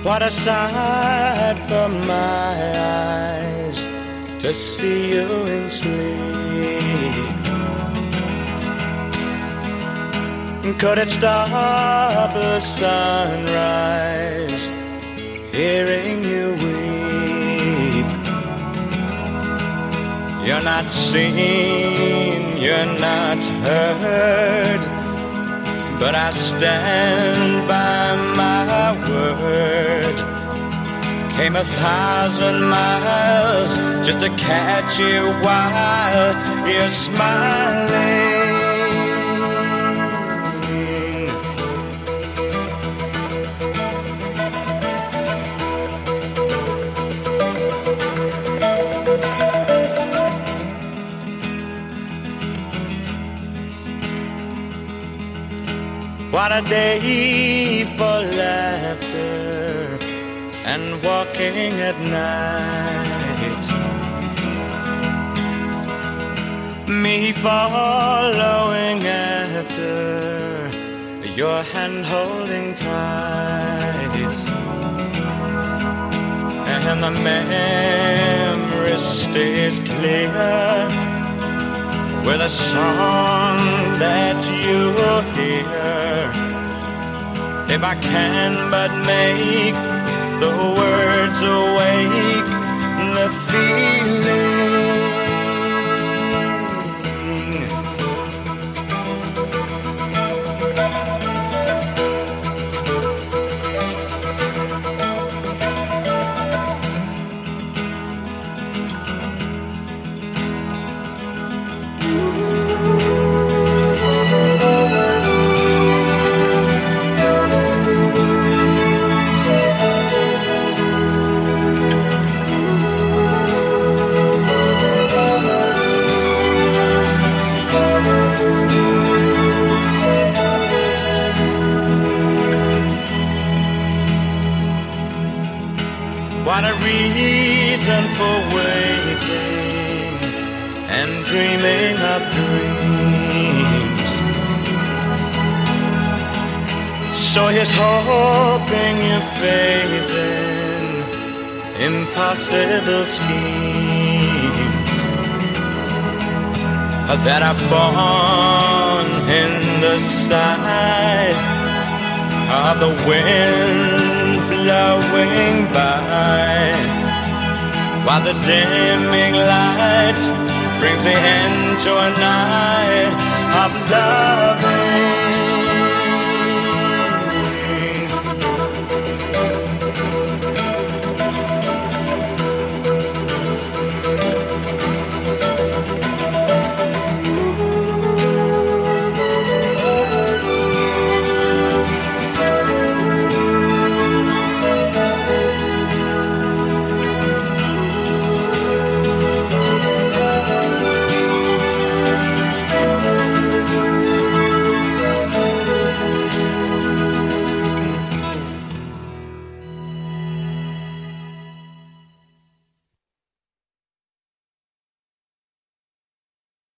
What a sight for my eyes to see you in sleep. Could it stop the sunrise, hearing you weep? You're not seen, you're not heard, but I stand by my word. Came 1,000 miles just to catch you while you're smiling. What a day for laughter and walking at night. Me following after, your hand holding tight. And the memory stays clear with a song that you hear. If I can but make the words awake the feeling. What a reason for waiting and dreaming of dreams. So here's hoping you faith in impossible schemes that are born in the sight of the wind blowing by, while the dimming light brings the end to a night of loving.